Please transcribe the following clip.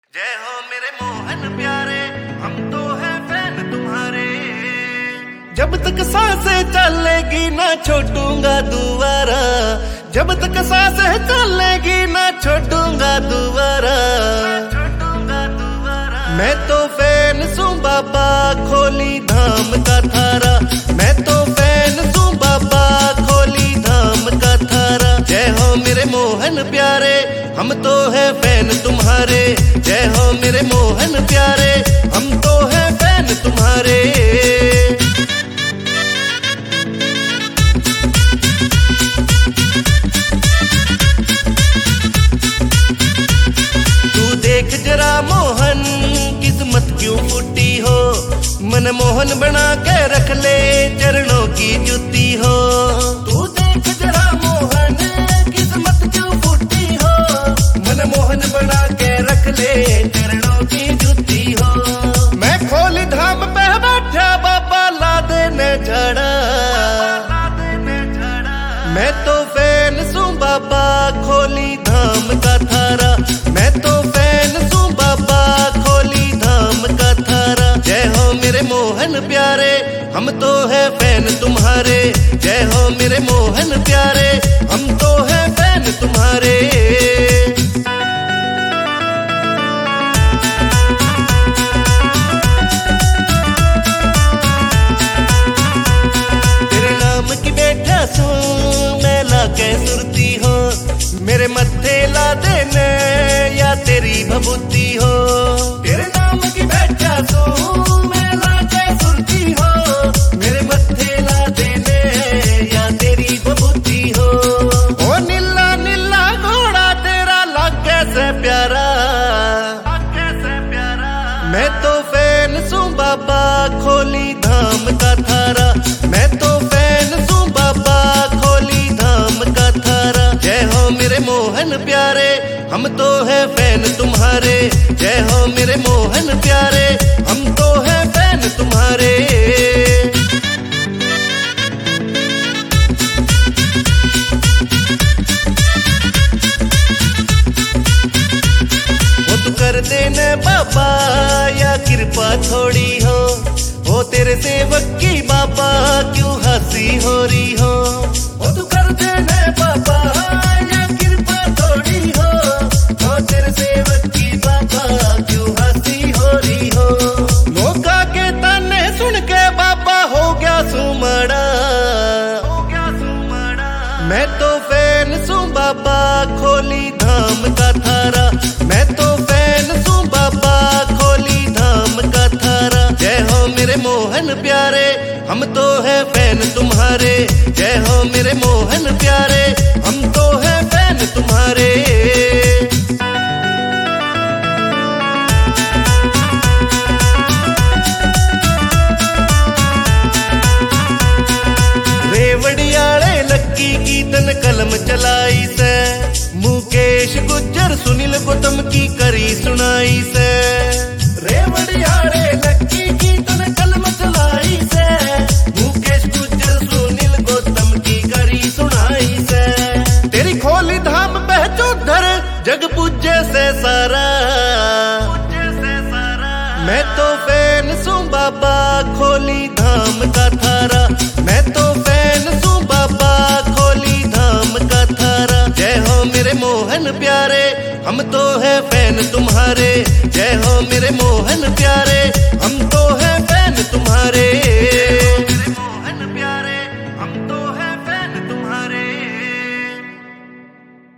जय हो मेरे मोहन प्यारे, हम तो हैं फैन तुम्हारे। जब तक सांसें चलेगी ना छोड़ूंगा दोबारा, जब तक सांसें चलेगी ना छोड़ूंगा दोबारा। मैं तो फैन सूं बाबा खोली धाम का थारा, मैं तो फैन सूं बाबा खोली धाम का थारा। जय हो मेरे मोहन प्यारे, हम तो है फैन तुम्हारे। जय हो मेरे मोहन प्यारे, हम तो है फैन तुम्हारे। तू देख जरा मोहन किस्मत क्यों फूटी हो, मन मोहन बना के रख ले चरणों की जुती हो। तू देख जरा मोहन किस्मत क्यों फूटी हो, मन मोहन बना के रख ले चरणों की जुती हो। मैं खोली धाम पे बैठा बाबा ला देने झड़ा, मैं तो फैन सूं बाबा खोली धाम का थारा, मैं तो फैन सूं बाबा खोली धाम का थारा। जय हो मेरे मोहन प्यारे, हम तो है फैन तुम्हारे। जय हो मेरे मोहन प्यारे, हम तो है फैन तुम्हारे। तेरे नाम की बैठा सूं मैं लाके सुरती हो, मेरे मत्थे ला देने या तेरी भभूति हो। तेरे नाम की बैठा सूं मैं लाके सुरती हो, मेरे मत्थे ला देने या तेरी भभूति हो। ओ नीला नीला घोड़ा तेरा लागे से प्यारा, मैं तो फैन सूं बाबा खोली धाम का थारा, मैं तो फैन सूं बाबा खोली धाम का थारा। जय हो मेरे मोहन प्यारे, हम तो है फैन तुम्हारे। जय हो मेरे मोहन प्यारे, हम तो है फैन तुम्हारे। वो तू कर देने बाबा या कृपा थोड़ी हो, वो तेरे सेवक की बाबा क्यों हंसी हो रही हो। वो तू कर देने बाबा या कृपा थोड़ी हो, वो तेरे सेवक की बाबा क्यों हंसी हो रही हो। मौका के ताने सुन के बाबा हो गया सुमड़ा, मैं तो फैन सूं बाबा खोली धाम का थारा, मैं तो फैन सूं बाबा खोली धाम का थारा। जय हो मेरे मोहन प्यारे, हम तो है फैन तुम्हारे। जय हो मेरे मोहन प्यारे, हम तो है फैन तुम्हारे। रेवड़ियाले लक्की की तन कलम चलाई से, मुकेश गुज्जर सुनील गौतम की करी सुनाई से। रेवड़ियाले लक्की की तन कलम चलाई से, मुकेश गुज्जर सुनील गौतम की करी सुनाई से। तेरी खोली धाम पे चौधर जग पूजे से सारा, मैं तो फैन सूं बाबा खोली धाम का थारा, मैं तो फैन सूं बाबा खोली धाम का थारा। जय हो मेरे मोहन प्यारे, हम तो है फैन तुम्हारे। जय हो मेरे मोहन प्यारे, हम